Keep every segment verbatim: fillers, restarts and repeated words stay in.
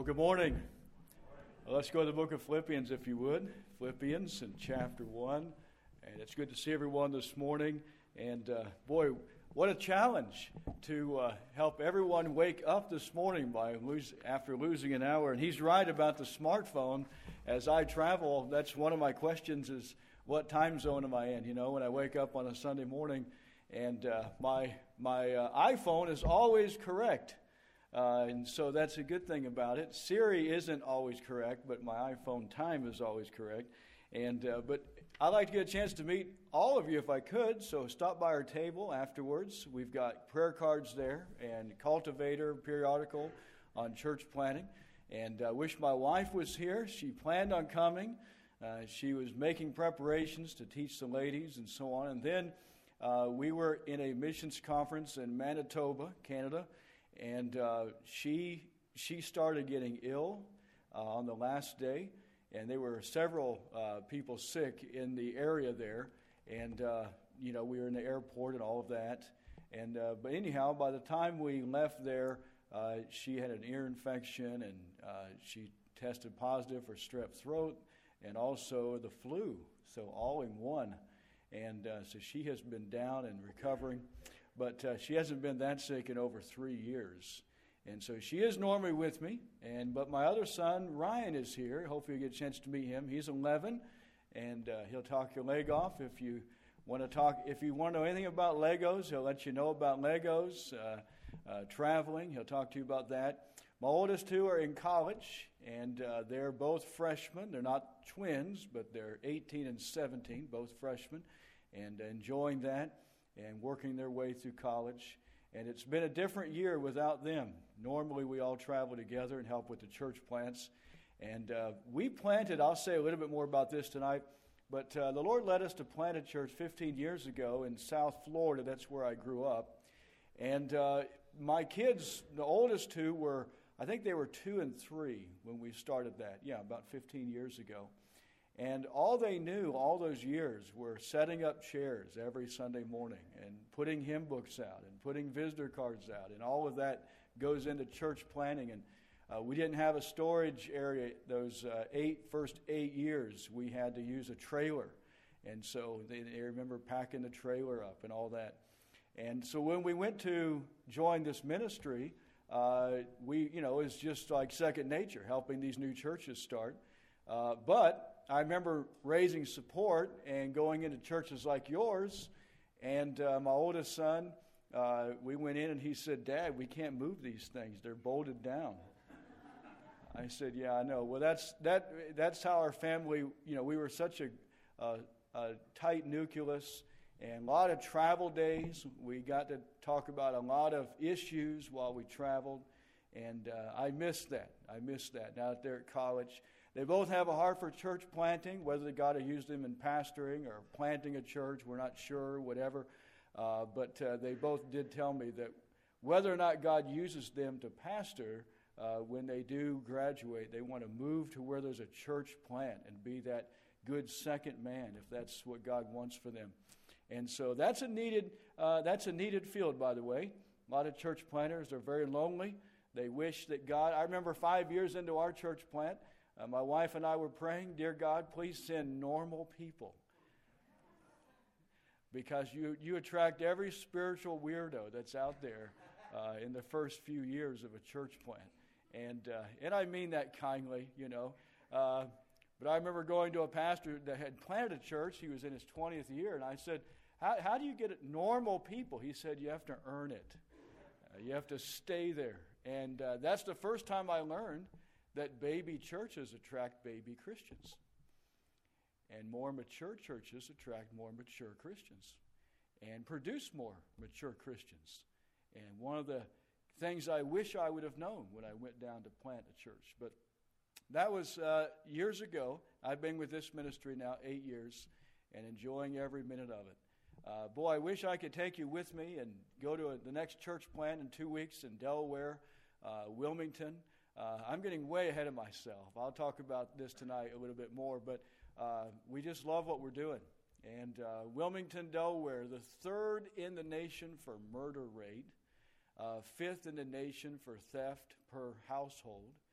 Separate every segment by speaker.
Speaker 1: good morning. Well, let's go to the book of Philippians, if you would. Philippians in chapter one. And it's good to see everyone this morning. And uh, boy, what a challenge to uh, help everyone wake up this morning by lose, after losing an hour. And he's right about the smartphone. As I travel, that's one of my questions is, what time zone am I in? You know, when I wake up on a Sunday morning. And uh, my, my uh, iPhone is always correct. Uh, and so that's a good thing about it. Siri isn't always correct, but my iPhone time is always correct. And uh, but I'd like to get a chance to meet all of you if I could. So stop by our table afterwards. We've got prayer cards there and Cultivator periodical on church planting. And I uh, wish my wife was here. She planned on coming. Uh, she was making preparations to teach the ladies and so on. And then uh, we were in a missions conference in Manitoba, Canada. And uh, she she started getting ill uh, on the last day, and there were several uh, people sick in the area there. And uh, you know, we were in the airport and all of that. And uh, but anyhow, by the time we left there, uh, she had an ear infection, and uh, she tested positive for strep throat and also the flu. So all in one. And uh, so she has been down and recovering. But uh, she hasn't been that sick in over three years. And so she is normally with me. And But my other son, Ryan, is here. Hopefully you get a chance to meet him. He's eleven, and uh, he'll talk your leg off. If you want to talk, if you want to know anything about Legos, he'll let you know about Legos. Uh, uh, traveling, he'll talk to you about that. My oldest two are in college, and uh, they're both freshmen. They're not twins, but they're eighteen and seventeen, both freshmen, and enjoying that and working their way through college. And it's been a different year without them. Normally we all travel together and help with the church plants. And uh, we planted, I'll say a little bit more about this tonight, but uh, the Lord led us to plant a church fifteen years ago in South Florida. That's where I grew up. And uh, my kids, the oldest two were, I think they were two and three when we started that. Yeah, about fifteen years ago. And all they knew all those years were setting up chairs every Sunday morning and putting hymn books out and putting visitor cards out. And all of that goes into church planning. And uh, we didn't have a storage area those uh, eight first eight years. We had to use a trailer. And so they, they remember packing the trailer up and all that. And so when we went to join this ministry, uh, we, you know, it was just like second nature, helping these new churches start. Uh, but I remember raising support and going into churches like yours, and uh, my oldest son, uh, we went in and he said, "Dad, we can't move these things. They're bolted down." I said, "Yeah, I know." Well, that's that. That's how our family, you know, we were such a, a, a tight nucleus, and a lot of travel days. We got to talk about a lot of issues while we traveled, and uh, I missed that. I missed that now that they're at college. They both have a heart for church planting, whether God will use them in pastoring or planting a church, we're not sure, whatever. Uh, but uh, they both did tell me that whether or not God uses them to pastor, uh, when they do graduate, they want to move to where there's a church plant and be that good second man, if that's what God wants for them. And so that's a needed, uh, that's a needed field, by the way. A lot of church planters are very lonely. They wish that God, I remember five years into our church plant, Uh, my wife and I were praying, "Dear God, please send normal people." Because you, you attract every spiritual weirdo that's out there uh, in the first few years of a church plant. And uh, and I mean that kindly, you know. Uh, but I remember going to a pastor that had planted a church. He was in his twentieth year. And I said, how, how do you get it? Normal people? He said, "You have to earn it. Uh, you have to stay there." And uh, that's the first time I learned that baby churches attract baby Christians. And more mature churches attract more mature Christians and produce more mature Christians. And one of the things I wish I would have known when I went down to plant a church. But that was uh, years ago. I've been with this ministry now eight years and enjoying every minute of it. Uh, boy, I wish I could take you with me and go to a, the next church plant in two weeks in Delaware, uh, Wilmington. Uh, I'm getting way ahead of myself. I'll talk about this tonight a little bit more, but uh, we just love what we're doing. And uh, Wilmington, Delaware, the third in the nation for murder rate, uh, fifth in the nation for theft per household,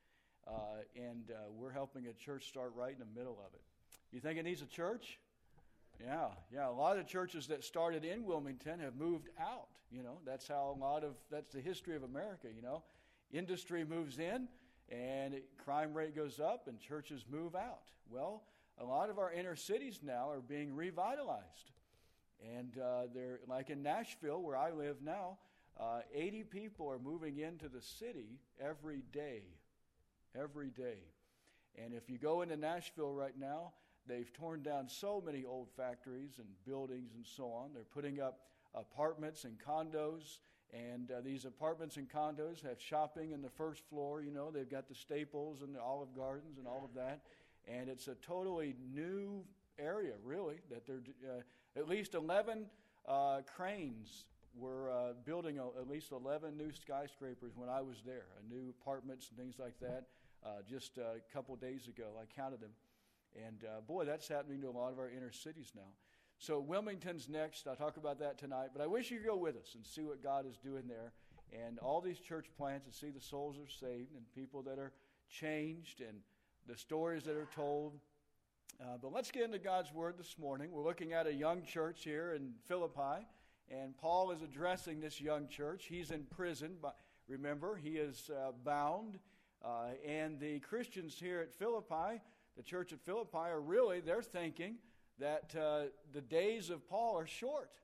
Speaker 1: uh, and uh, we're helping a church start right in the middle of it. You think it needs a church? Yeah, yeah. A lot of the churches that started in Wilmington have moved out. You know, that's how a lot of, that's the history of America, you know. Industry moves in, and it, crime rate goes up, and churches move out. Well, a lot of our inner cities now are being revitalized. And uh, they're, like in Nashville, where I live now, uh, eighty people are moving into the city every day. Every day. And if you go into Nashville right now, they've torn down so many old factories and buildings and so on. They're putting up apartments and condos, and uh, these apartments and condos have shopping in the first floor. You know, they've got the Staples and the Olive Gardens and all of that, and it's a totally new area, really, that they're uh, at least eleven uh, cranes were uh, building a, at least eleven new skyscrapers when I was there, uh, new apartments and things like that. Uh, just uh, a couple days ago, I counted them. And, uh, boy, that's happening to a lot of our inner cities now. So Wilmington's next. I'll talk about that tonight. But I wish you could go with us and see what God is doing there. And all these church plants, and see the souls are saved and people that are changed and the stories that are told. Uh, but let's get into God's Word this morning. We're looking at a young church here in Philippi. And Paul is addressing this young church. He's in prison. But remember, he is uh, bound. Uh, and the Christians here at Philippi, the church at Philippi, are really, they're thinking that uh, the days of Paul are short.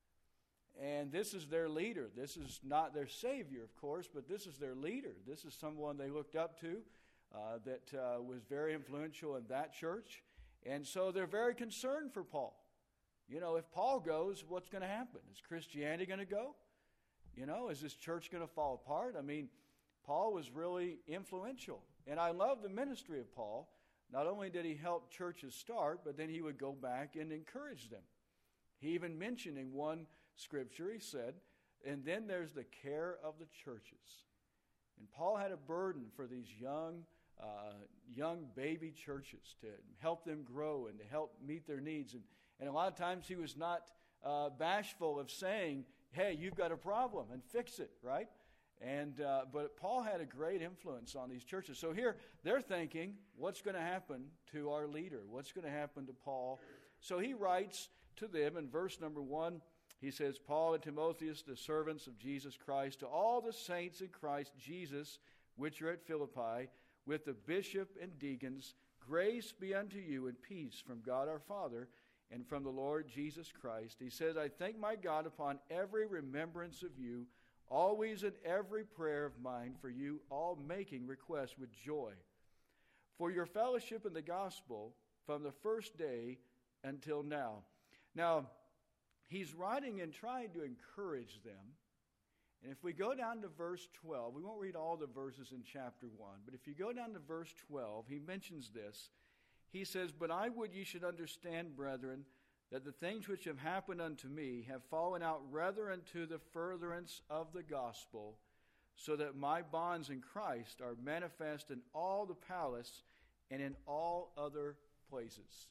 Speaker 1: And this is their leader. This is not their Savior, of course, but this is their leader. This is someone they looked up to uh, that uh, was very influential in that church. And so they're very concerned for Paul. You know, if Paul goes, what's going to happen? Is Christianity going to go? You know, is this church going to fall apart? I mean, Paul was really influential. And I love the ministry of Paul. Not only did he help churches start, but then he would go back and encourage them. He even mentioned in one scripture, he said, and then there's the care of the churches. And Paul had a burden for these young, uh, young baby churches to help them grow and to help meet their needs. And, and a lot of times he was not uh, bashful of saying, hey, you've got a problem and fix it, right? And uh, but Paul had a great influence on these churches. So here they're thinking, what's going to happen to our leader? What's going to happen to Paul? So he writes to them in verse number one. He says, Paul and Timotheus, the servants of Jesus Christ, to all the saints in Christ Jesus, which are at Philippi, with the bishop and deacons, grace be unto you and peace from God our Father and from the Lord Jesus Christ. He says, I thank my God upon every remembrance of you, always in every prayer of mine for you, all making requests with joy, for your fellowship in the gospel from the first day until now. Now, he's writing and trying to encourage them. And if we go down to verse twelve, we won't read all the verses in chapter one, but if you go down to verse twelve, he mentions this. He says, But I would ye should understand, brethren, that the things which have happened unto me have fallen out rather unto the furtherance of the gospel, so that my bonds in Christ are manifest in all the palace and in all other places.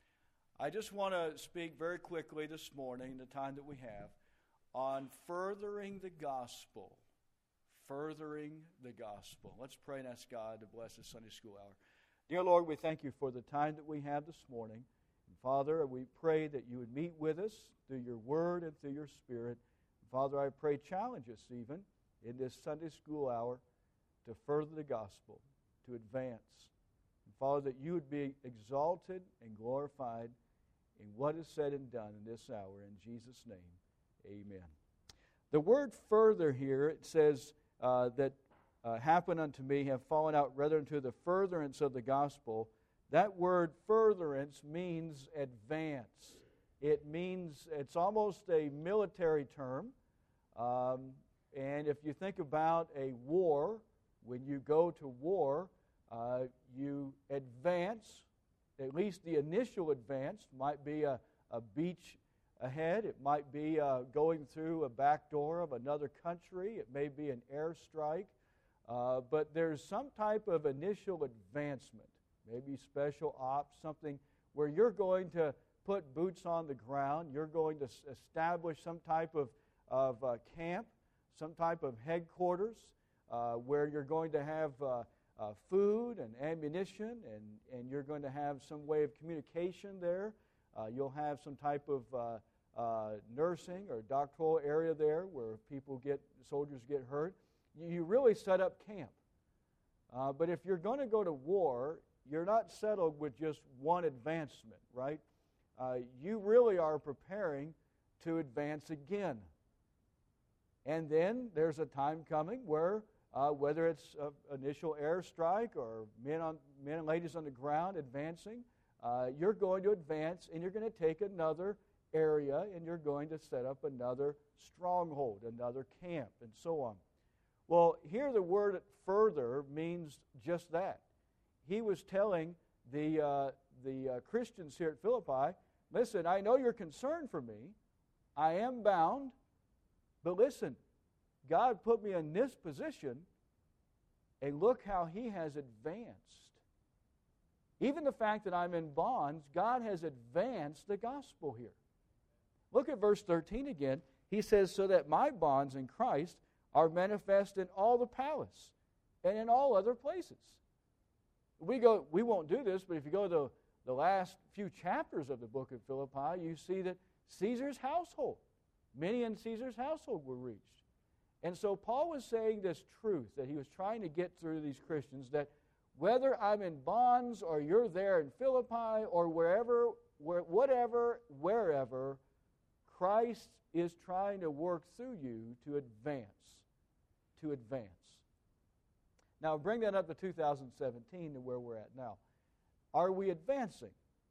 Speaker 1: I just want to speak very quickly this morning, the time that we have, on furthering the gospel. Furthering the gospel. Let's pray and ask God to bless this Sunday school hour. Dear Lord, we thank you for the time that we have this morning. And Father, we pray that you would meet with us through your word and through your spirit. And Father, I pray challenge us even in this Sunday school hour to further the gospel, to advance. And Father, that you would be exalted and glorified in what is said and done in this hour. In Jesus' name, amen. The word further here, it says uh, that uh, happen unto me have fallen out rather unto the furtherance of the gospel. That word furtherance means advance. It means, it's almost a military term. Um, and if you think about a war, when you go to war, uh, you advance, at least the initial advance might be a, a beach ahead. It might be uh, going through a back door of another country. It may be an airstrike. Uh, but there's some type of initial advancement. Maybe special ops, something where you're going to put boots on the ground. You're going to establish some type of, of uh, camp, some type of headquarters uh, where you're going to have uh, uh, food and ammunition, and, and you're going to have some way of communication there. Uh, you'll have some type of uh, uh, nursing or doctoral area there where people get, soldiers get hurt. You, you really set up camp. Uh, but if you're going to go to war, you're not settled with just one advancement, right? Uh, you really are preparing to advance again. And then there's a time coming where, uh, whether it's an initial airstrike or men, on, men and ladies on the ground advancing, uh, you're going to advance and you're going to take another area and you're going to set up another stronghold, another camp, and so on. Well, here the word further means just that. He was telling the, uh, the uh, Christians here at Philippi, listen, I know you're concerned for me. I am bound. But listen, God put me in this position, and look how He has advanced. Even the fact that I'm in bonds, God has advanced the gospel here. Look at verse thirteen again. He says, so that my bonds in Christ are manifest in all the palace and in all other places. We go. We won't do this, but if you go to the, the last few chapters of the book of Philippi, you see that Caesar's household, many in Caesar's household were reached. And so Paul was saying this truth that he was trying to get through to these Christians, that whether I'm in bonds or you're there in Philippi or wherever, where, whatever, wherever, Christ is trying to work through you to advance, to advance. Now bring that up to two thousand seventeen to where we're at now. Are we advancing?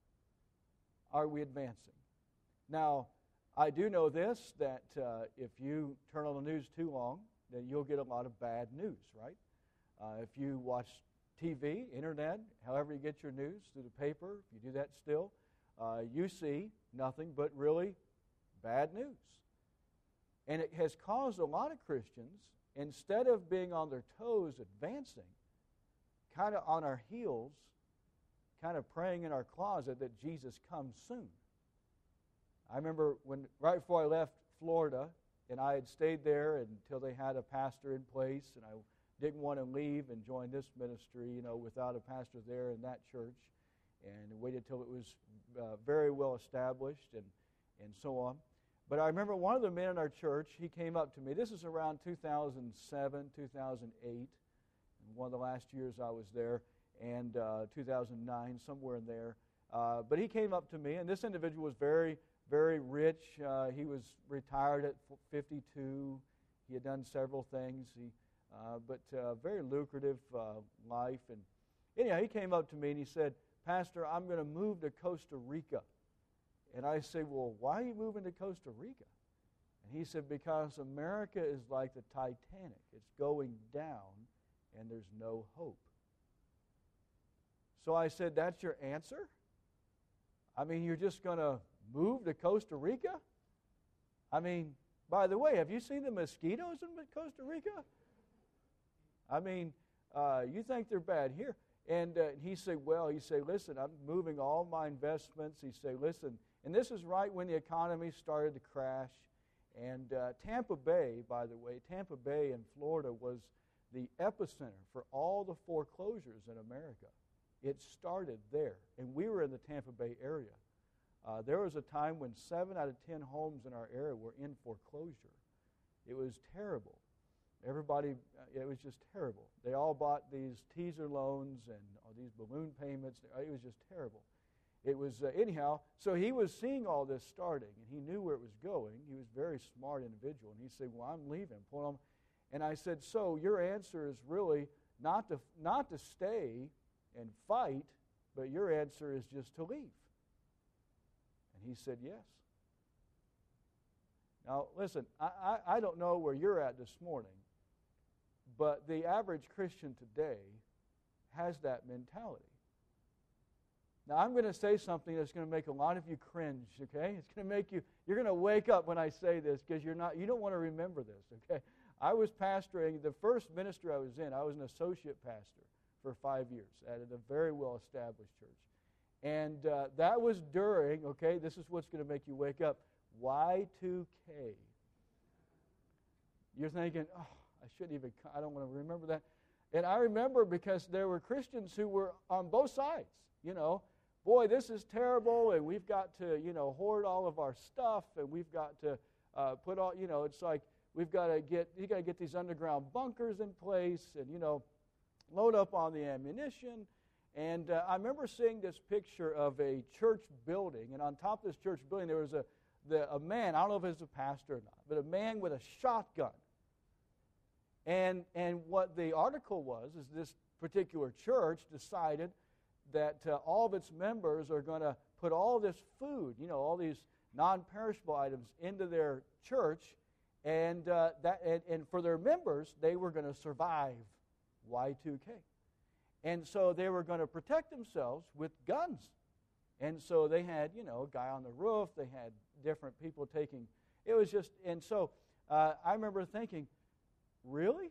Speaker 1: Are we advancing? Now, I do know this, that uh, if you turn on the news too long, then you'll get a lot of bad news, right? Uh, if you watch T V, internet, however you get your news, through the paper, if you do that still, uh, you see nothing but really bad news. And it has caused a lot of Christians, instead of being on their toes advancing, kind of on our heels, kind of praying in our closet that Jesus comes soon. I remember when right before I left Florida, and I had stayed there until they had a pastor in place, and I didn't want to leave and join this ministry, you know, without a pastor there in that church, and waited till it was uh, very well established and, and so on. But I remember one of the men in our church, he came up to me. This is around two thousand seven, two thousand eight, one of the last years I was there, and uh, two thousand nine, somewhere in there. Uh, but he came up to me, and this individual was very, very rich. Uh, he was retired at fifty-two. He had done several things, he, uh, but uh, very lucrative uh, life. And anyhow, he came up to me and he said, Pastor, I'm going to move to Costa Rica. And I say, well, why are you moving to Costa Rica? And he said, because America is like the Titanic. It's going down, and there's no hope. So I said, that's your answer? I mean, you're just going to move to Costa Rica? I mean, by the way, have you seen the mosquitoes in Costa Rica? I mean, uh, you think they're bad here. And uh, he said, well, he said, listen, I'm moving all my investments. He said, listen, and this is right when the economy started to crash. And uh, Tampa Bay, by the way, Tampa Bay in Florida was the epicenter for all the foreclosures in America. It started there, and we were in the Tampa Bay area. Uh, there was a time when seven out of ten homes in our area were in foreclosure. It was terrible. Everybody, uh, it was just terrible. They all bought these teaser loans and uh, these balloon payments. It was just terrible. It was, uh, anyhow, so he was seeing all this starting, and he knew where it was going. He was a very smart individual, and he said, well, I'm leaving. Pull on. And I said, so your answer is really not to, not to stay and fight, but your answer is just to leave. And he said, yes. Now, listen, I, I, I don't know where you're at this morning, but the average Christian today has that mentality. Now, I'm going to say something that's going to make a lot of you cringe, okay? It's going to make you, you're going to wake up when I say this because you're not, you don't want to remember this, okay? I was pastoring, the first ministry I was in, I was an associate pastor for five years at a very well-established church. And uh, that was during, okay, this is what's going to make you wake up, Y two K. You're thinking, oh, I shouldn't even, I don't want to remember that.
Speaker 2: And I remember because there were Christians who were on both sides, you know. Boy, this is terrible, and we've got to, you know, hoard all of our stuff, and we've got to uh, put all, you know, it's like we've got to get, you got to get these underground bunkers in place, and, you know, load up on the ammunition. And uh, I remember seeing this picture of a church building, and on top of this church building there was a, the, a man, I don't know if it was a pastor or not, but a man with a shotgun. And and what the article was is this particular church decided that uh, all of its members are going to put all this food, you know, all these non-perishable items into their church, and uh, that and, and for their members, they were going to survive Y two K. And so they were going to protect themselves with guns. And so they had, you know, a guy on the roof, they had different people taking, it was just, and so uh, I remember thinking, really?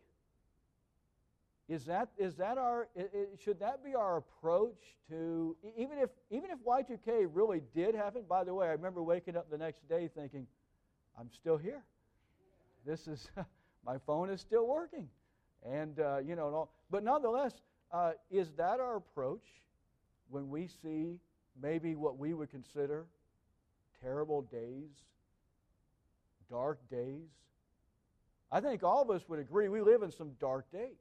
Speaker 2: Is that is that our it, it, should that be our approach to even if even if Y two K really did happen? By the way, I remember waking up the next day thinking, I'm still here. This is my phone is still working, and uh, you know, and all, but nonetheless, uh, is that our approach when we see maybe what we would consider terrible days, dark days? I think all of us would agree we live in some dark days.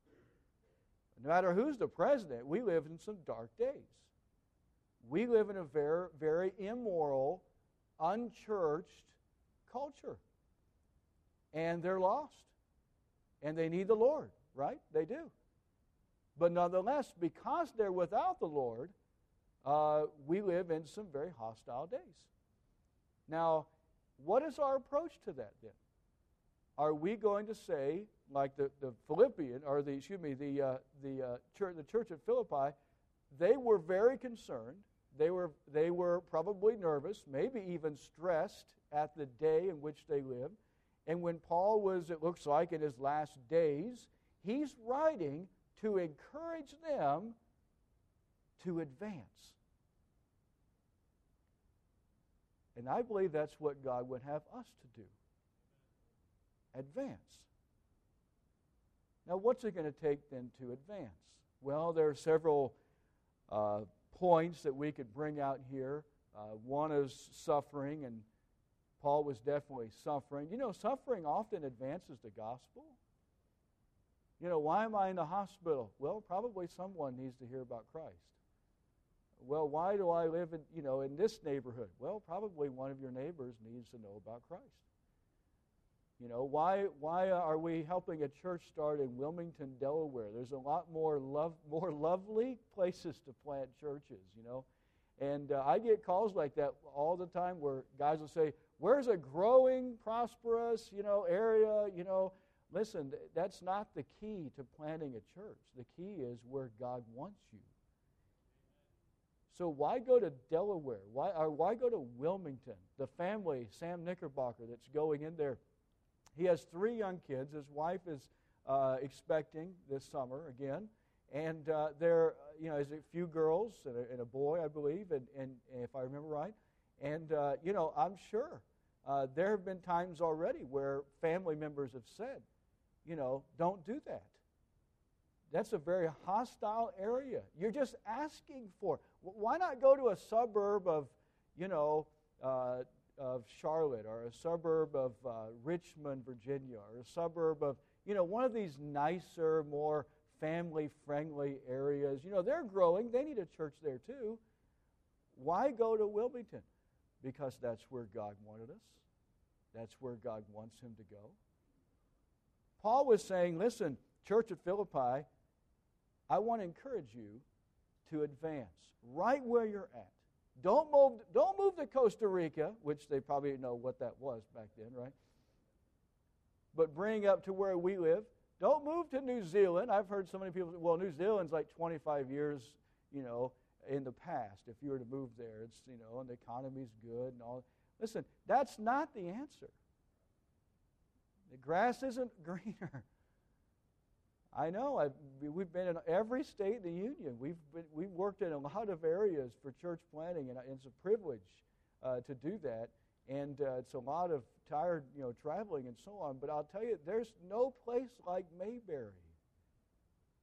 Speaker 2: No matter who's the president, we live in some dark days. We live in a very, very immoral, unchurched culture. And they're lost. And they need the Lord, right? They do. But nonetheless, because they're without the Lord, uh, we live in some very hostile days. Now, what is our approach to that then? Are we going to say, like the, the Philippian, or the, excuse me, the, uh, the, uh, church, the church at Philippi, they were very concerned. They were, they were probably nervous, maybe even stressed at the day in which they lived. And when Paul was, it looks like, in his last days, he's writing to encourage them to advance. And I believe that's what God would have us to do. Advance. Now, what's it going to take then to advance? Well, there are several uh, points that we could bring out here. Uh, one is suffering, and Paul was definitely suffering. You know, suffering often advances the gospel. You know, why am I in the hospital? Well, probably someone needs to hear about Christ. Well, why do I live in, you know, in this neighborhood? Well, probably one of your neighbors needs to know about Christ. You know, why why are we helping a church start in Wilmington, Delaware? There's a lot more love, more lovely places to plant churches, you know. And uh, I get calls like that all the time where guys will say, where's a growing, prosperous, you know, area, you know. Listen, that's not the key to planting a church. The key is where God wants you. So why go to Delaware? Why, or why go to Wilmington? The family, Sam Knickerbocker, that's going in there, he has three young kids. His wife is uh, expecting this summer again. And uh, there, you know, there's a few girls and a, and a boy, I believe, and, and, and if I remember right. And, uh, you know, I'm sure uh, there have been times already where family members have said, you know, don't do that. That's a very hostile area. You're just asking for. Why not go to a suburb of, you know, uh, of Charlotte, or a suburb of uh, Richmond, Virginia, or a suburb of, you know, one of these nicer, more family-friendly areas. You know, they're growing. They need a church there too. Why go to Wilmington? Because that's where God wanted us. That's where God wants him to go. Paul was saying, listen, church at Philippi, I want to encourage you to advance right where you're at. Don't move, don't move to Costa Rica, which they probably know what that was back then, right? But bring up to where we live. Don't move to New Zealand. I've heard so many people say, well, New Zealand's like twenty-five years, you know, in the past. If you were to move there, it's, you know, and the economy's good and all. Listen, that's not the answer. The grass isn't greener. I know. I've, we've been in every state in the union. We've been, we've worked in a lot of areas for church planting, and it's a privilege uh, to do that. And uh, it's a lot of tired, you know, traveling and so on. But I'll tell you, there's no place like Mayberry.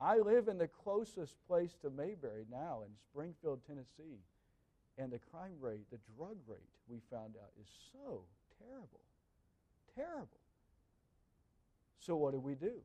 Speaker 2: I live in the closest place to Mayberry now in Springfield, Tennessee, and the crime rate, the drug rate, we found out, is so terrible. Terrible. So what do we do?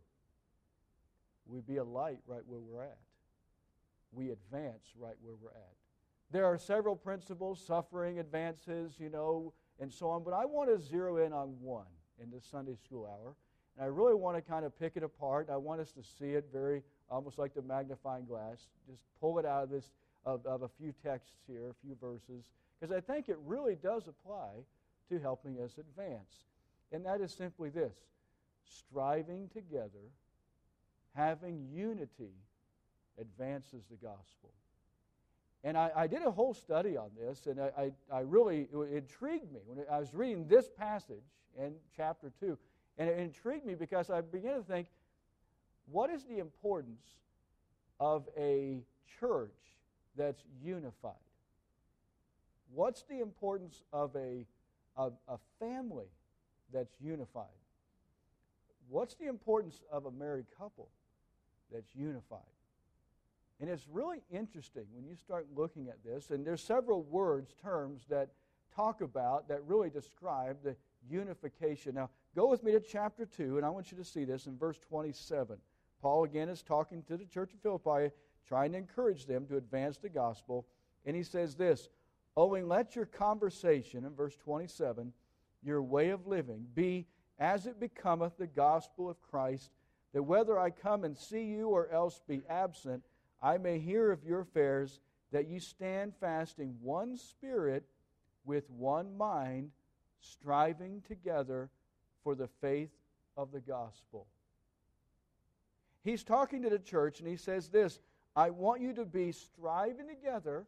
Speaker 2: We be a light right where we're at. We advance right where we're at. There are several principles, suffering, advances, you know, and so on, but I want to zero in on one in this Sunday school hour, and I really want to kind of pick it apart. I want us to see it very, almost like the magnifying glass, just pull it out of this, of, of a few texts here, a few verses, because I think it really does apply to helping us advance. And that is simply this: striving together, having unity, advances the gospel. And I, I did a whole study on this, and I, I, I really, it intrigued me when I was reading this passage in chapter two. And it intrigued me because I began to think, what is the importance of a church that's unified? What's the importance of a, of a family that's unified? What's the importance of a married couple that's unified? And it's really interesting when you start looking at this, and there's several words, terms that talk about, that really describe the unification. Now, go with me to chapter two, and I want you to see this in verse twenty-seven. Paul again is talking to the church of Philippi, trying to encourage them to advance the gospel, and he says this: "Owing, let your conversation," in verse twenty-seven, "your way of living, be as it becometh the gospel of Christ, that whether I come and see you or else be absent, I may hear of your affairs, that you stand fast in one spirit, with one mind, striving together for the faith of the gospel." He's talking to the church, and he says this: I want you to be striving together.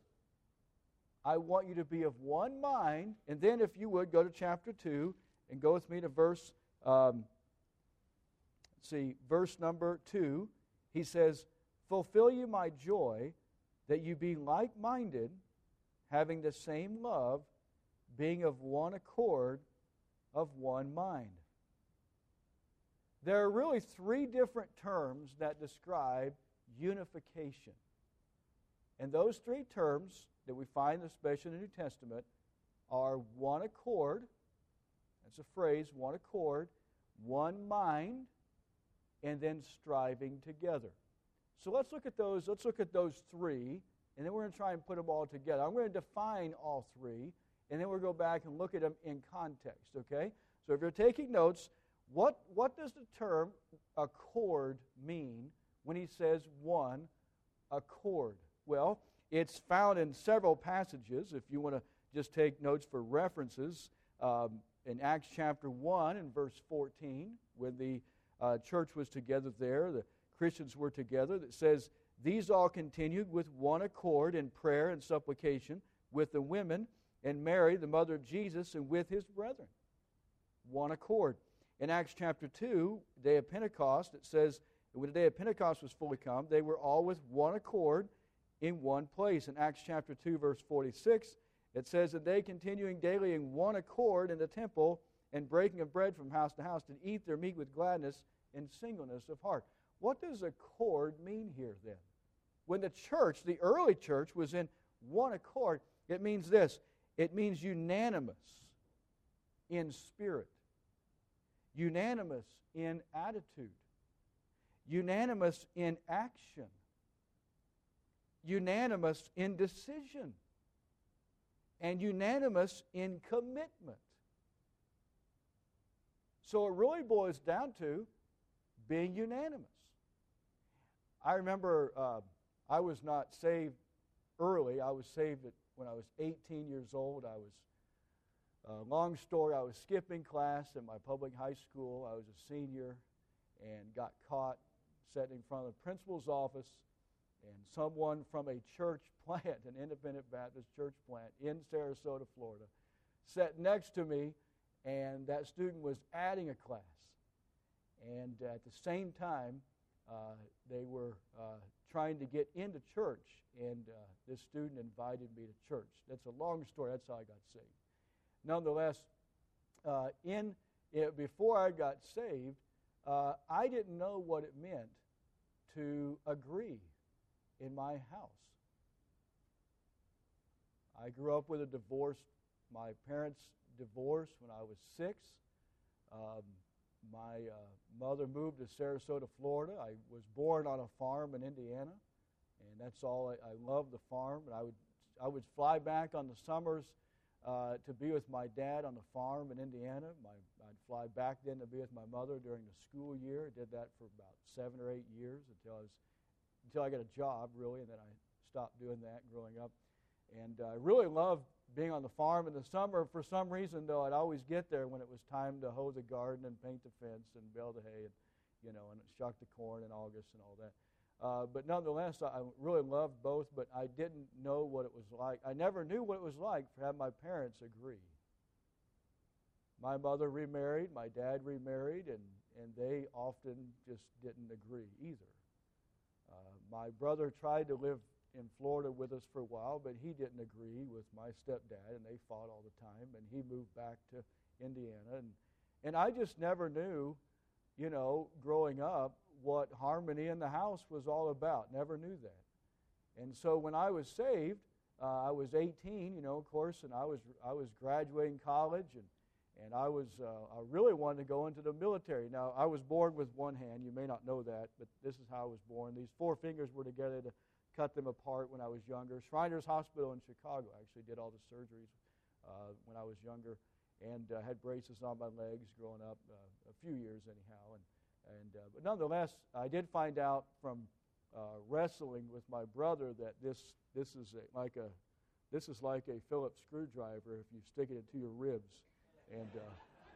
Speaker 2: I want you to be of one mind. And then, if you would, go to chapter two and go with me to verse, um, let's see, verse number two. He says, "Fulfill you my joy, that you be like-minded, having the same love, being of one accord, of one mind." There are really three different terms that describe unification. And those three terms that we find, especially in the New Testament, are one accord. That's a phrase, one accord, one mind, and then striving together. So let's look at those, let's look at those three, and then we're going to try and put them all together. I'm going to define all three, and then we'll go back and look at them in context, okay? So if you're taking notes, what, what does the term accord mean when he says one accord? Well, it's found in several passages. If you want to just take notes for references, um, in Acts chapter one and verse fourteen, when the uh, church was together there, the Christians were together, that says, "These all continued with one accord in prayer and supplication with the women, and Mary, the mother of Jesus, and with his brethren." One accord. In Acts chapter two, day of Pentecost, it says, when the day of Pentecost was fully come, they were all with one accord in one place. In Acts chapter two, verse forty-six, it says, "And they, continuing daily in one accord in the temple, and breaking of bread from house to house, did eat their meat with gladness and singleness of heart." What does accord mean here then? When the church, the early church, was in one accord, it means this: it means unanimous in spirit, unanimous in attitude, unanimous in action, unanimous in decision, and unanimous in commitment. So it really boils down to being unanimous. I remember uh, I was not saved early. I was saved at, when I was eighteen years old. I was, uh, long story, I was skipping class in my public high school. I was a senior and got caught sitting in front of the principal's office, and someone from a church plant, an independent Baptist church plant in Sarasota, Florida, sat next to me, and that student was adding a class. And uh, at the same time, uh, they were uh, trying to get into church, and uh, this student invited me to church. That's a long story. That's how I got saved. Nonetheless, uh, in it, before I got saved, uh, I didn't know what it meant to agree in my house. I grew up with a divorce. My parents divorced when I was six. Um, my uh, mother moved to Sarasota, Florida. I was born on a farm in Indiana, and that's all. I, I loved the farm, and I would I would fly back on the summers uh, to be with my dad on the farm in Indiana. My, I'd fly back then to be with my mother during the school year. I did that for about seven or eight years until I was until I got a job, really, and then I stopped doing that growing up. And uh, I really loved being on the farm in the summer. For some reason, though, I'd always get there when it was time to hoe the garden and paint the fence and bale the hay and, you know, and shuck the corn in August and all that. Uh, but nonetheless, I really loved both, but I didn't know what it was like. I never knew what it was like to have my parents agree. My mother remarried, my dad remarried, and, and they often just didn't agree either. Uh, my brother tried to live in Florida with us for a while, but he didn't agree with my stepdad, and they fought all the time, and he moved back to Indiana. And, and I just never knew, you know, growing up, what harmony in the house was all about. Never knew that. And so when I was saved, uh, I was eighteen, you know, of course, and I was I was graduating college, and and I was uh, I really wanted to go into the military. Now, I was born with one hand. You may not know that, but this is how I was born. These four fingers were together to cut them apart when I was younger. Shriners Hospital in Chicago. I actually did all the surgeries uh, when I was younger, and uh, had braces on my legs growing up, uh, a few years anyhow. And and uh, but nonetheless, I did find out from uh, wrestling with my brother that this this is a, like a this is like a Phillips screwdriver if you stick it into your ribs, and uh,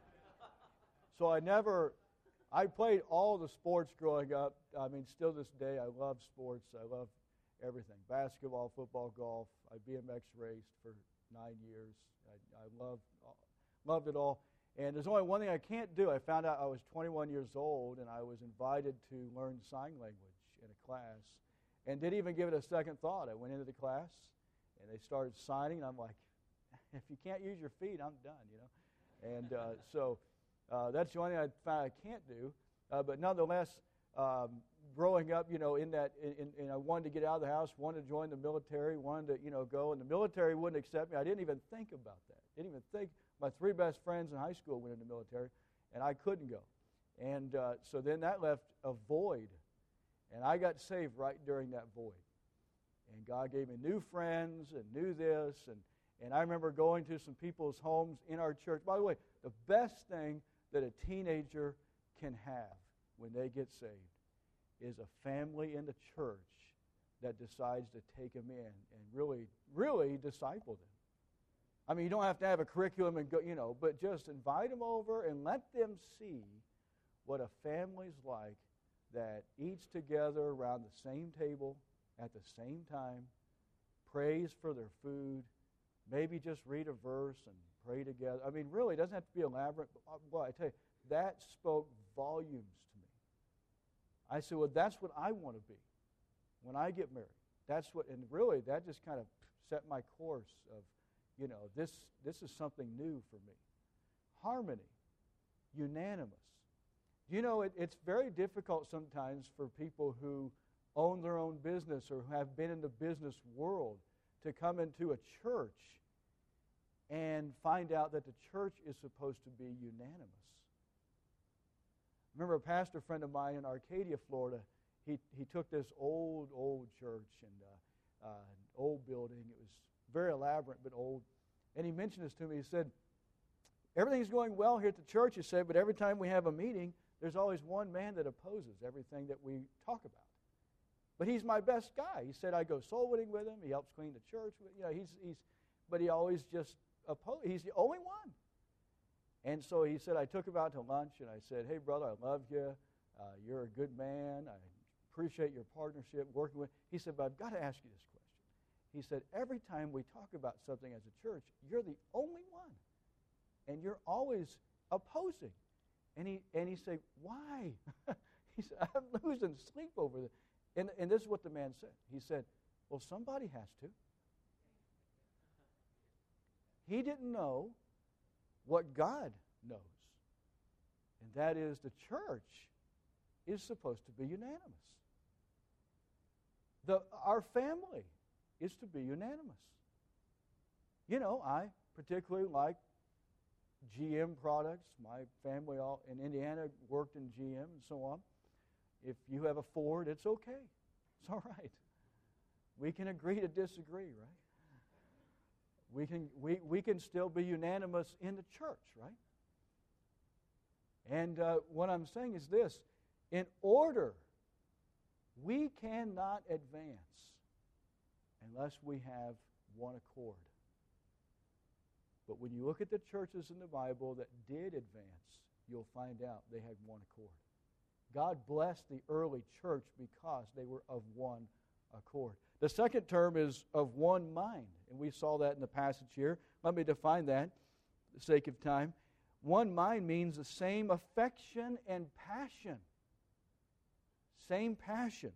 Speaker 2: so I never. I played all the sports growing up. I mean, still this day, I love sports. I love everything: basketball, football, golf. I B M X raced for nine years. I, I loved loved it all. And there's only one thing I can't do. I found out I was twenty-one years old, and I was invited to learn sign language in a class, and didn't even give it a second thought. I went into the class, and they started signing, and I'm like, if you can't use your feet, I'm done, you know. And uh, so uh, that's the only thing I found I can't do. Uh, but nonetheless, um, growing up, you know, in that, in, in, I wanted to get out of the house, wanted to join the military, wanted to, you know, go, and the military wouldn't accept me. I didn't even think about that. Didn't even think. My three best friends in high school went into the military, and I couldn't go. And uh, so then that left a void, and I got saved right during that void. And God gave me new friends and knew this, and, and I remember going to some people's homes in our church. By the way, the best thing that a teenager can have when they get saved is a family in the church that decides to take them in and really, really disciple them. I mean, you don't have to have a curriculum and go, you know, but just invite them over and let them see what a family's like that eats together around the same table at the same time, prays for their food, maybe just read a verse and pray together. I mean, really, it doesn't have to be elaborate, but boy, I tell you, that spoke volumes to me. I said, well, that's what I want to be when I get married. That's what, and really, that just kind of set my course of, you know, this this is something new for me. Harmony, unanimous. You know, it, it's very difficult sometimes for people who own their own business or have been in the business world to come into a church and find out that the church is supposed to be unanimous. I remember a pastor friend of mine in Arcadia, Florida, he, he took this old, old church and uh, uh, an old building. It was very elaborate but old. And he mentioned this to me. He said, everything's going well here at the church, he said, but every time we have a meeting, there's always one man that opposes everything that we talk about. But he's my best guy. He said, I go soul winning with him. He helps clean the church. You know, he's, he's, but he always just opposes. He's the only one. And so he said, I took him out to lunch, and I said, hey, brother, I love you. Uh, you're a good man. I appreciate your partnership, working with. He said, but I've got to ask you this question. He said, every time we talk about something as a church, you're the only one. And you're always opposing. And he and he said, why? He said, I'm losing sleep over this. And, and this is what the man said. He said, well, somebody has to. He didn't know what God knows. And that is the church is supposed to be unanimous. the, our family is to be unanimous. You know, I particularly like G M products. My family all in Indiana worked in G M and so on. If you have a Ford, it's okay. It's all right. We can agree to disagree, right? We can, we, we can still be unanimous in the church, right? And uh, what I'm saying is this. In order, we cannot advance unless we have one accord. But when you look at the churches in the Bible that did advance, you'll find out they had one accord. God blessed the early church because they were of one accord. The second term is of one mind, and we saw that in the passage here. Let me define that for the sake of time. One mind means the same affection and passion. Same passion.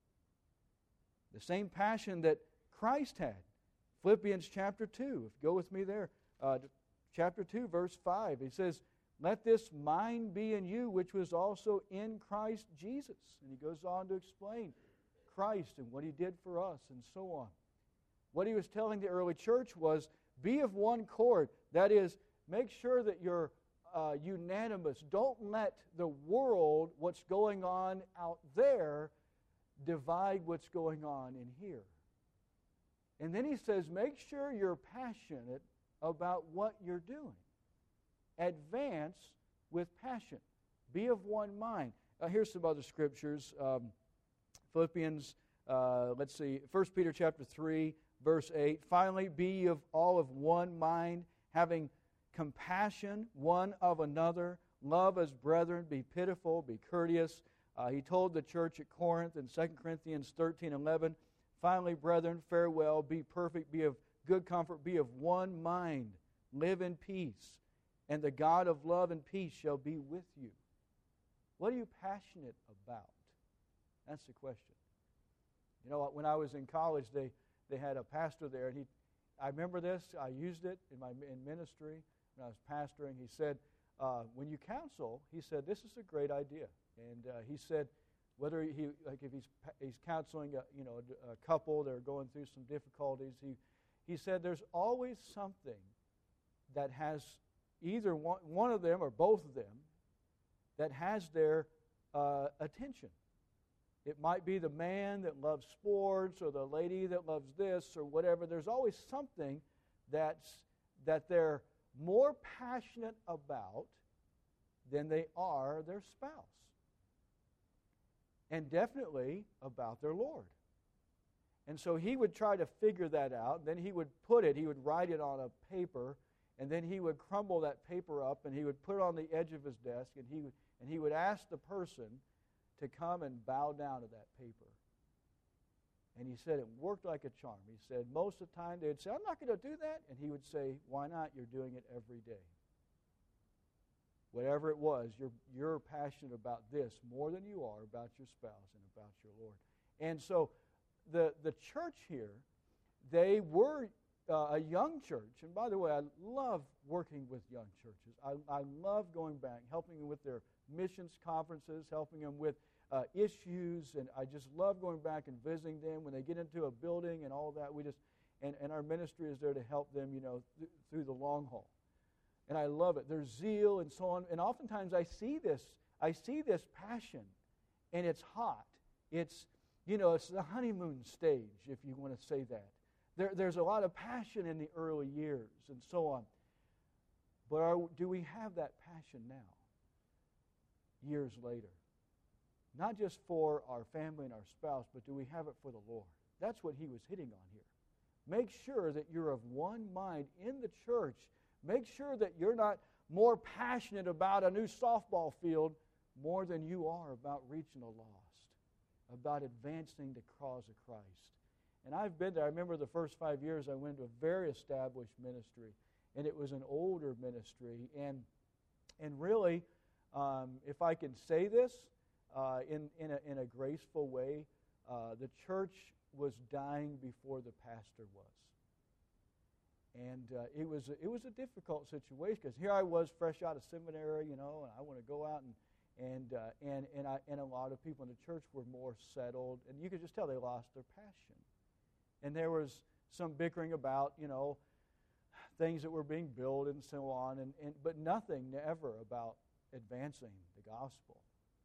Speaker 2: The same passion that Christ had. Philippians chapter two, if you go with me there. Uh, chapter two, verse five. He says, let this mind be in you, which was also in Christ Jesus. And he goes on to explain Christ and what he did for us and so on. What he was telling the early church was, be of one accord. That is, make sure that you're uh, unanimous. Don't let the world, what's going on out there, divide what's going on in here. And then he says, make sure you're passionate about what you're doing. Advance with passion. Be of one mind. Uh, here's some other scriptures. Um, Philippians, uh, let's see, First Peter chapter three, verse eight. Finally, be ye of all of one mind, having compassion one of another. Love as brethren. Be pitiful. Be courteous. Uh, he told the church at Corinth in Second Corinthians thirteen eleven, finally, brethren, farewell. Be perfect. Be of good comfort. Be of one mind. Live in peace. And the God of love and peace shall be with you. What are you passionate about? That's the question. You know, when I was in college, they, they had a pastor there, and he, I remember this. I used it in my in ministry when I was pastoring. He said, uh, when you counsel, he said, this is a great idea. And uh, he said, whether he, like if he's he's counseling, a, you know, a, a couple that are going through some difficulties, he he said, there's always something that has either one, one of them or both of them that has their uh, attention. It might be the man that loves sports or the lady that loves this or whatever. There's always something that's, that they're more passionate about than they are their spouse. And definitely about their Lord. And so he would try to figure that out. Then he would put it, he would write it on a paper, and then he would crumble that paper up, and he would put it on the edge of his desk, and he would, and he would ask the person to come and bow down to that paper. And he said it worked like a charm. He said most of the time they would say, I'm not going to do that. And he would say, why not? You're doing it every day. Whatever it was, you're, you're passionate about this more than you are about your spouse and about your Lord. And so the, the church here, they were uh, a young church. And by the way, I love working with young churches. I, I love going back, helping them with their missions conferences, helping them with uh, issues, and I just love going back and visiting them when they get into a building and all that. We just and, and our ministry is there to help them, you know, th- through the long haul. And I love it. There's zeal and so on. And oftentimes I see this, I see this passion, and it's hot. It's, you know, it's the honeymoon stage, if you want to say that. There, there's a lot of passion in the early years and so on. But are, do we have that passion now? Years later. Not just for our family and our spouse, but do we have it for the Lord? That's what he was hitting on here. Make sure that you're of one mind in the church. Make sure that you're not more passionate about a new softball field more than you are about reaching the lost, about advancing the cause of Christ. And I've been there. I remember the first five years I went to a very established ministry, and it was an older ministry. And, and really, Um, if I can say this uh, in, in, a, in a graceful way, uh, the church was dying before the pastor was. And uh, it was a, it was a difficult situation because here I was fresh out of seminary, you know, and I want to go out and, And, uh, and, and, I, and a lot of people in the church were more settled, and you could just tell they lost their passion. And there was some bickering about, you know, things that were being built and so on, and, and but nothing ever about advancing the gospel.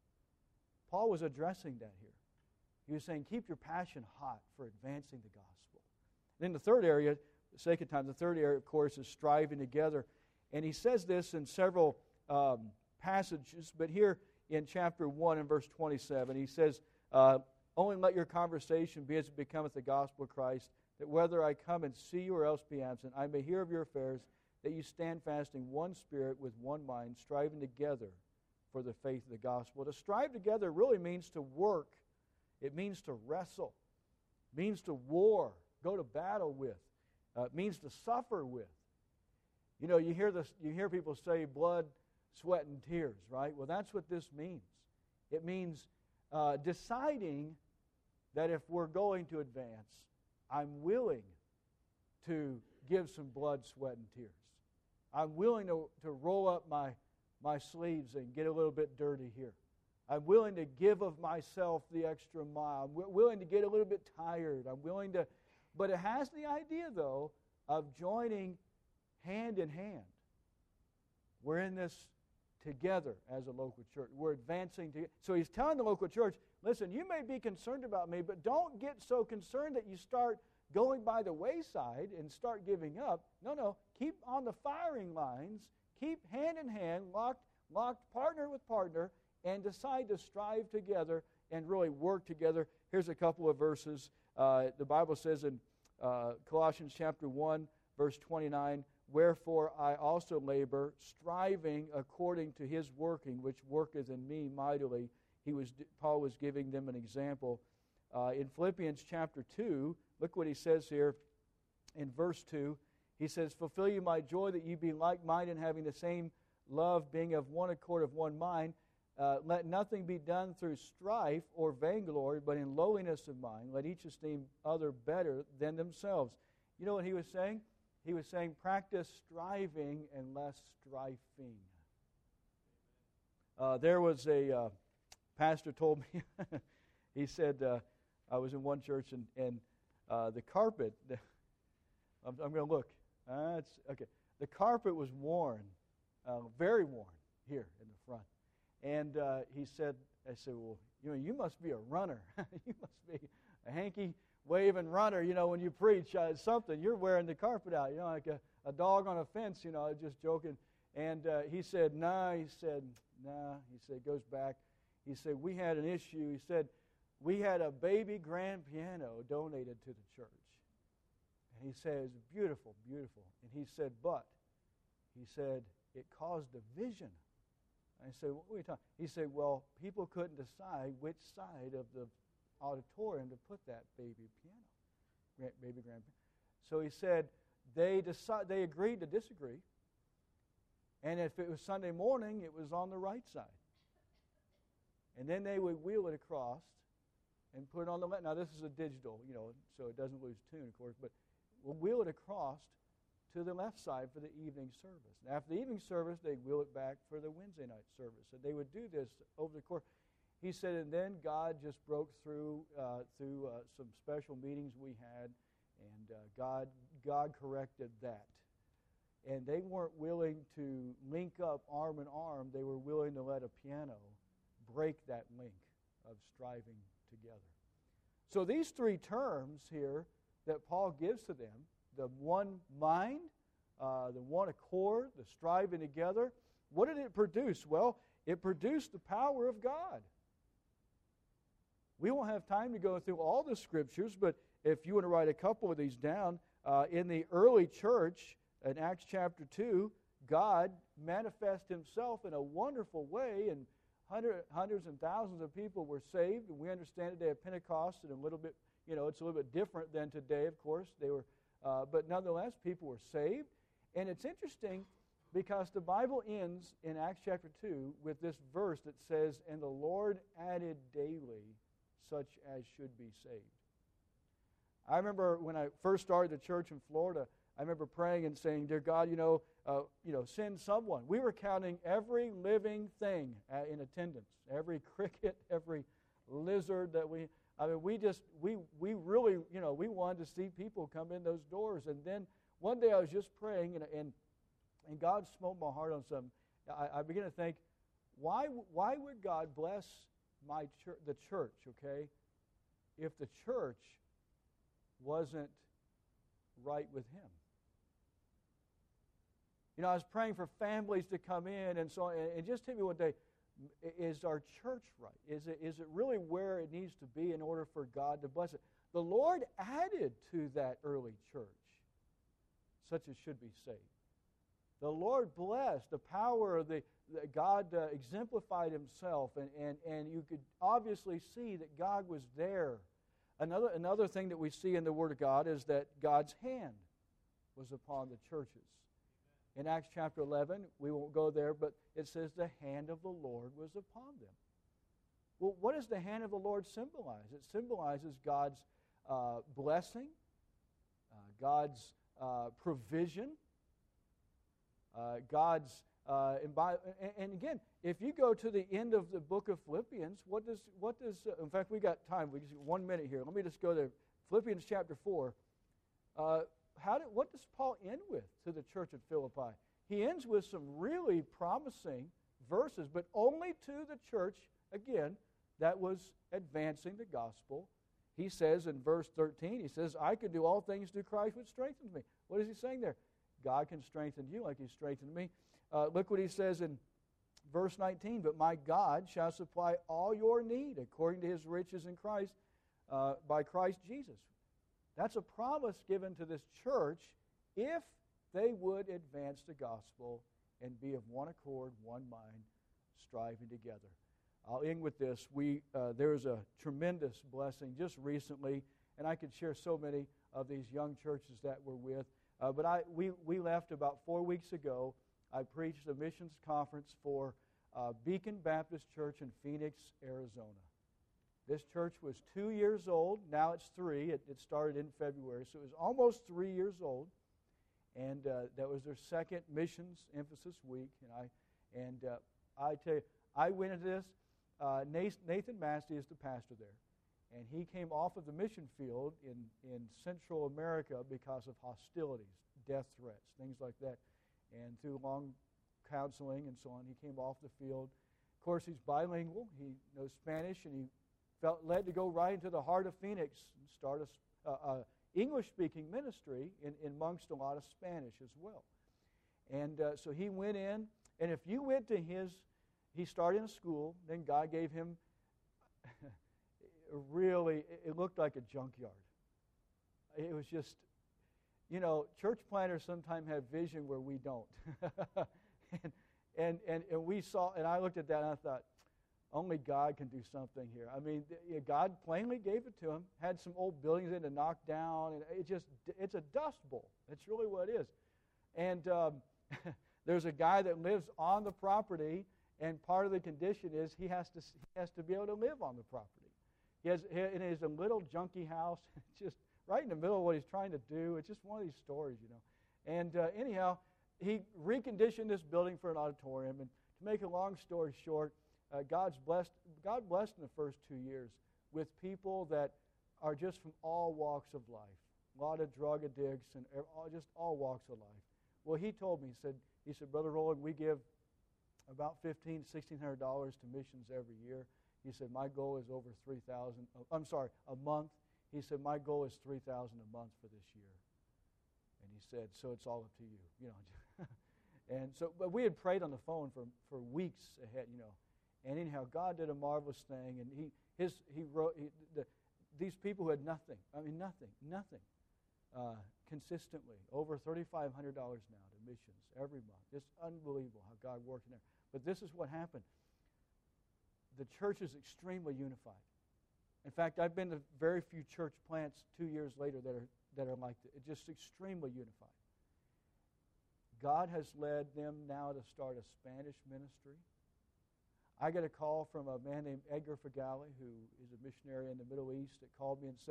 Speaker 2: Paul was addressing that here. He was saying, keep your passion hot for advancing the gospel. And then the third area, the second time, the third area, of course, is striving together. And he says this in several um, passages, but here in chapter one and verse twenty-seven, he says, uh, only let your conversation be as it becometh the gospel of Christ, that whether I come and see you or else be absent, I may hear of your affairs, that you stand fast in one spirit with one mind, striving together for the faith of the gospel. To strive together really means to work. It means to wrestle. It means to war, go to battle with. Uh, it means to suffer with. You know, you hear this. You hear people say blood, sweat, and tears, right? Well, that's what this means. It means uh, deciding that if we're going to advance, I'm willing to give some blood, sweat, and tears. I'm willing to, to roll up my, my sleeves and get a little bit dirty here. I'm willing to give of myself the extra mile. I'm w- willing to get a little bit tired. I'm willing to, but it has the idea, though, of joining hand in hand. We're in this together as a local church. We're advancing together. So he's telling the local church, listen, you may be concerned about me, but don't get so concerned that you start going by the wayside and start giving up. No, no. Keep on the firing lines. Keep hand in hand, locked, locked partner with partner, and decide to strive together and really work together. Here's a couple of verses. Uh, the Bible says in uh, Colossians chapter one, verse twenty-nine, wherefore I also labor, striving according to his working, which worketh in me mightily. He was Paul was giving them an example. Uh, in Philippians chapter two, look what he says here in verse two. He says, fulfill you my joy, that you be like-minded, having the same love, being of one accord, of one mind. Uh, let nothing be done through strife or vainglory, but in lowliness of mind. Let each esteem other better than themselves. You know what he was saying? He was saying, practice striving and less strifing. Uh, there was a uh, pastor told me, he said, uh, I was in one church, and, and uh, the carpet, the, I'm, I'm going to look. Uh, it's, okay. The carpet was worn, uh, very worn here in the front. And uh, he said, I said, well, you know, you must be a runner. You must be a hanky waving runner, you know, when you preach uh, something. You're wearing the carpet out, you know, like a, a dog on a fence, you know, just joking. And uh, he said, nah, he said, nah, he said, goes back. He said, we had an issue. He said, we had a baby grand piano donated to the church. And he said, it's beautiful, beautiful. And he said, but, he said, it caused division. I said, what are you talking? He said, well, people couldn't decide which side of the auditorium to put that baby piano, baby grand piano. So he said, they decide, they agreed to disagree. And if it was Sunday morning, it was on the right side. And then they would wheel it across and put it on the left. Now, this is a digital, you know, so it doesn't lose tune, of course, but we'll wheel it across to the left side for the evening service. And after the evening service, they'd wheel it back for the Wednesday night service. And they would do this over the course. He said, and then God just broke through uh, through uh, some special meetings we had, and uh, God God corrected that. And they weren't willing to link up arm in arm. They were willing to let a piano break that link of striving together. So these three terms here that Paul gives to them, the one mind, uh, the one accord, the striving together, what did it produce? Well, it produced the power of God. We won't have time to go through all the scriptures, but if you want to write a couple of these down, uh, in the early church, in Acts chapter two, God manifested himself in a wonderful way, and hundred, hundreds and thousands of people were saved. And we understand today at Pentecost, and a little bit, you know, it's a little bit different than today, of course. They were, uh, but nonetheless, people were saved. And it's interesting because the Bible ends in Acts chapter two with this verse that says, and the Lord added daily such as should be saved. I remember when I first started the church in Florida, I remember praying and saying, "Dear God, you know, uh, you know, send someone." We were counting every living thing uh, in attendance, every cricket, every lizard that we. I mean, we just we we really, you know, we wanted to see people come in those doors. And then one day I was just praying, and and, and God smote my heart on something. I, I began to think, why why would God bless my church, the church? Okay, if the church wasn't right with Him. You know, I was praying for families to come in, and so and it just hit me one day, is our church right? Is it is it really where it needs to be in order for God to bless it? The Lord added to that early church, such as should be saved. The Lord blessed. The power of the, the God uh, exemplified Himself, and, and, and you could obviously see that God was there. Another, another thing that we see in the Word of God is that God's hand was upon the churches. In Acts chapter eleven, we won't go there, but it says the hand of the Lord was upon them. Well, what does the hand of the Lord symbolize? It symbolizes God's uh, blessing, uh, God's uh, provision, uh, God's uh, and, by, and, and again, if you go to the end of the book of Philippians, what does what does? Uh, in fact, we got time. We just one minute here. Let me just go there. Philippians chapter four. Uh, How did, what does Paul end with to the church at Philippi? He ends with some really promising verses, but only to the church, again, that was advancing the gospel. He says in verse thirteen, he says, I can do all things through Christ which strengthens me. What is he saying there? God can strengthen you like He strengthened me. Uh, look what he says in verse nineteen, but my God shall supply all your need according to His riches in Christ, uh, by Christ Jesus. That's a promise given to this church if they would advance the gospel and be of one accord, one mind, striving together. I'll end with this. We uh, there's a tremendous blessing just recently, and I could share so many of these young churches that we're with. Uh, but I we, we left about four weeks ago. I preached a missions conference for uh, Beacon Baptist Church in Phoenix, Arizona. This church was two years old. Now it's three. It, it started in February, so it was almost three years old. And uh, that was their second missions emphasis week. And I, and uh, I tell you, I went into this. Uh, Nathan Massey is the pastor there, and he came off of the mission field in in Central America because of hostilities, death threats, things like that. And through long counseling and so on, he came off the field. Of course, he's bilingual. He knows Spanish, and he felt led to go right into the heart of Phoenix and start a, a, a English-speaking ministry in, in amongst a lot of Spanish as well. And uh, so he went in, and if you went to his, he started in a school, then God gave him really, it, it looked like a junkyard. It was just, you know, church planners sometimes have vision where we don't. and, and, and, and we saw, and I looked at that and I thought, only God can do something here. I mean, God plainly gave it to him, had some old buildings in to knock down, and it just, it's a dust bowl. That's really what it is. And um, there's a guy that lives on the property, and part of the condition is he has to he has to be able to live on the property. He has, it is a little junky house, just right in the middle of what he's trying to do. It's just one of these stories, you know. And uh, anyhow, he reconditioned this building for an auditorium, and to make a long story short, Uh, God's blessed. God blessed in the first two years with people that are just from all walks of life. A lot of drug addicts and all, just all walks of life. Well, he told me, he said, he said, Brother Roland, we give about fifteen, sixteen hundred dollars to missions every year. He said, my goal is over three thousand. I'm sorry, a month. He said, my goal is three thousand a month for this year. And he said, so it's all up to you, you know. And so, but we had prayed on the phone for for weeks ahead, you know. And anyhow, God did a marvelous thing, and he his he wrote he, the, these people who had nothing. I mean, nothing, nothing, uh, consistently over thirty-five hundred dollars now to missions every month. It's unbelievable how God worked in there. But this is what happened. The church is extremely unified. In fact, I've been to very few church plants two years later that are that are like that. It's just extremely unified. God has led them now to start a Spanish ministry. I got a call from a man named Edgar Fagali, who is a missionary in the Middle East, that called me and said,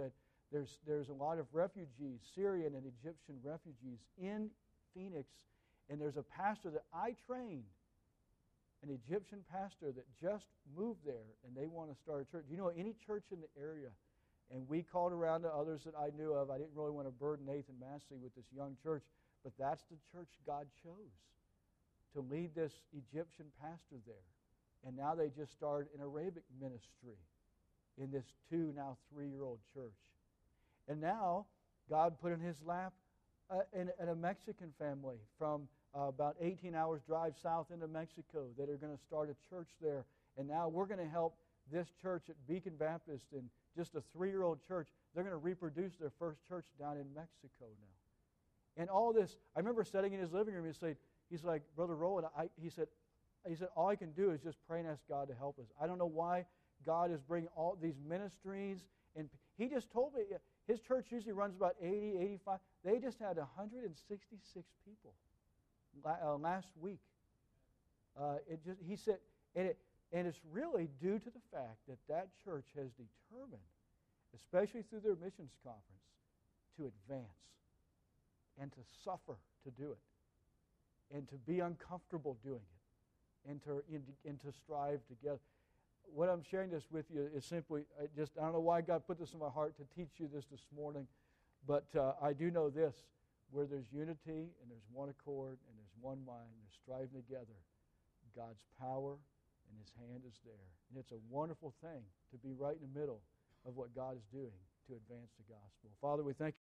Speaker 2: There's, there's a lot of refugees, Syrian and Egyptian refugees in Phoenix, and there's a pastor that I trained, an Egyptian pastor that just moved there, and they want to start a church. Do you know any church in the area? And we called around to others that I knew of. I didn't really want to burden Nathan Massey with this young church, but that's the church God chose to lead this Egyptian pastor there. And now they just started an Arabic ministry in this two, now three-year-old church. And now God put in his lap uh, in, in a Mexican family from uh, about eighteen hours drive south into Mexico that are going to start a church there. And now we're going to help this church at Beacon Baptist, and just a three-year-old church, they're going to reproduce their first church down in Mexico now. And all this, I remember sitting in his living room, he said, he's like, Brother Roland, I, he said, he said, all I can do is just pray and ask God to help us. I don't know why God is bringing all these ministries. And he just told me, his church usually runs about eighty, eighty-five. They just had one hundred sixty-six people uh, last week. Uh, it just, he said, and, it, and it's really due to the fact that that church has determined, especially through their missions conference, to advance and to suffer to do it, and to be uncomfortable doing it, and to, and, and to strive together. What I'm sharing this with you is simply, I just I don't know why God put this in my heart to teach you this this morning, but uh, I do know this: where there's unity and there's one accord and there's one mind, and they're striving together, God's power and His hand is there, and it's a wonderful thing to be right in the middle of what God is doing to advance the gospel. Father, we thank you.